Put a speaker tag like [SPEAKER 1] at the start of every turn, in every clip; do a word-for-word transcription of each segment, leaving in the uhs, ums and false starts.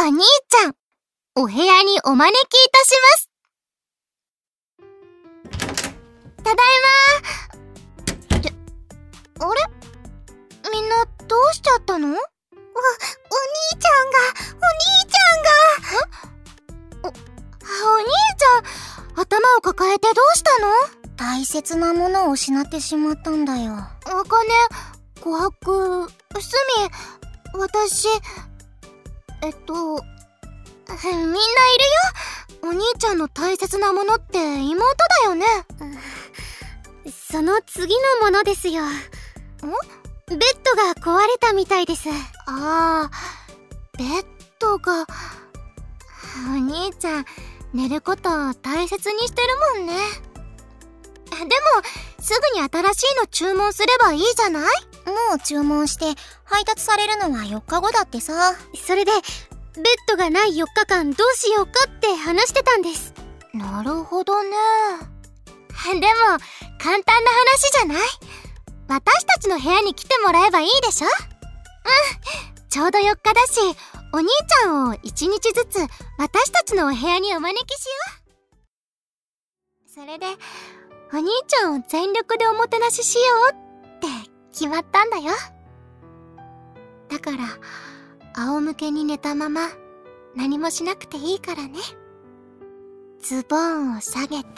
[SPEAKER 1] 兄ちゃん、お部屋にお招きいたします。ただいまー。って、あれ？みんなどうしちゃったの？お、お兄ちゃんが、お兄ちゃんが。お、お兄ちゃん、頭を抱えてどうしたの？
[SPEAKER 2] 大切なものを失ってしまったんだよ。
[SPEAKER 1] あかね、琥珀、すみ、私、えっと、みんないるよ。お兄ちゃんの大切なものって妹だよね。
[SPEAKER 2] その次のものですよ。ん？ベッドが壊れたみたいです。
[SPEAKER 1] ああ、ベッドが。お兄ちゃん、寝ることを大切にしてるもんね。でも、すぐに新しいの注文すればいいじゃない？も
[SPEAKER 2] う注文して配達されるのはよっかごだってさ。それでベッドがないよっかかんどうしようかって話してたんです。
[SPEAKER 1] なるほどね。でも簡単な話じゃない？私たちの部屋に来てもらえばいいでしょ？うん、ちょうどよっかだし、お兄ちゃんをいちにちずつ私たちのお部屋にお招きしよう。それでお兄ちゃんを全力でおもてなししようって決まったんだよ。だから仰向けに寝たまま何もしなくていいからね。ズボンを下げて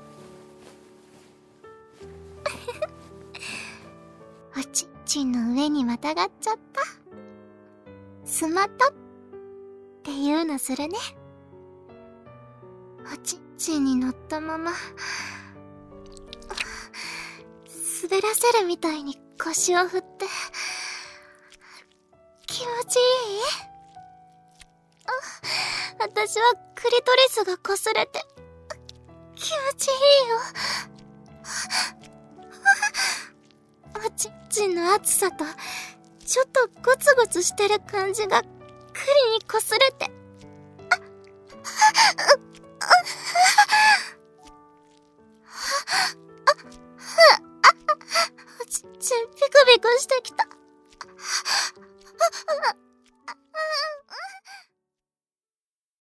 [SPEAKER 1] おちんちんの上にまたがっちゃった。スマトっていうのするね。おちんちんに乗ったまま滑らせるみたいに腰を振って気持ちいい？あ、私はクリトリスが擦れて気持ちいいよ。おちんちんの熱さとちょっとゴツゴツしてる感じがクリに擦れて、あっ、おちんちんピクピクしてきた。